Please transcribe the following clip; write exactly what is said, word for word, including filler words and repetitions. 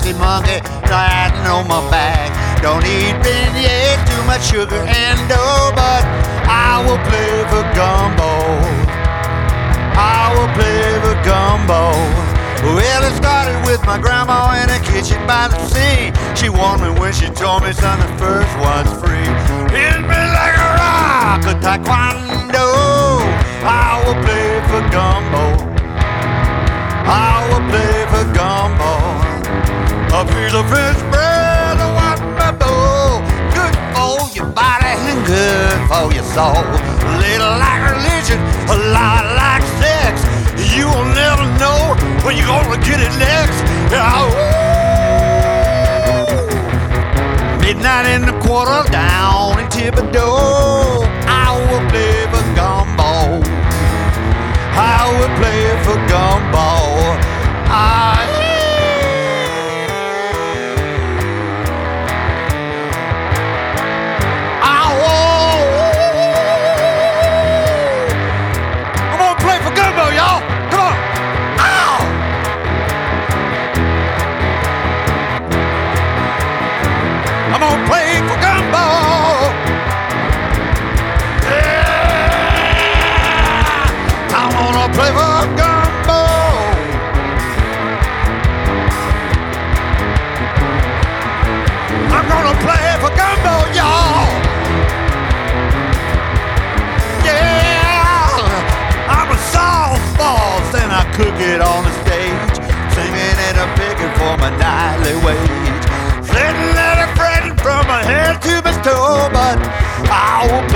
happy monkey riding on my back. Don't eat beignets, too much sugar and dough, but I will play for gumbo. I will play for gumbo. Well, it started with my grandma in a kitchen by the sea. She warned me when she told me, son, the first one's free. Hit me like a rock, a taekwondo. I will play for gumbo. I will play for gumbo. A piece of French bread, a white pepper, good for your body and good for your soul. A little like religion, a lot like sex. You will never know when you're gonna get it next. Oh, midnight in the quarter down in Thibodeau. I will play for gumbo. I will play for gumbo. I I'm gonna play for gumbo. Yeah, I'm gonna play for gumbo. I'm gonna play for gumbo, y'all. Yeah, I'm a sauce boss and I cook it on the stage, singing and I'm begging for my nightly wage. Sitting at a friend from my head to my toe, but I will